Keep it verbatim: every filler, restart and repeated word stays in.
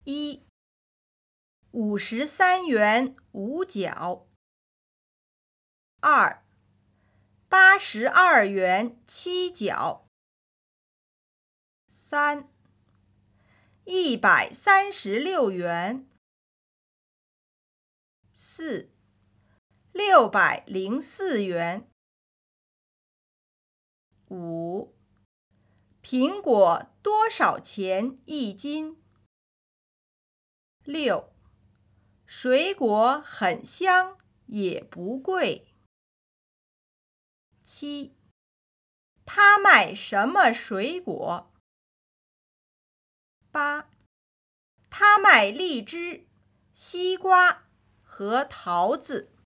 一、五十三元五角。二、八十二元七角。三、一百三十六元。四、六百零四元。五、苹果多少钱一斤？六、水果很香，也不贵。七、他卖什么水果？八、他卖荔枝、西瓜和桃子。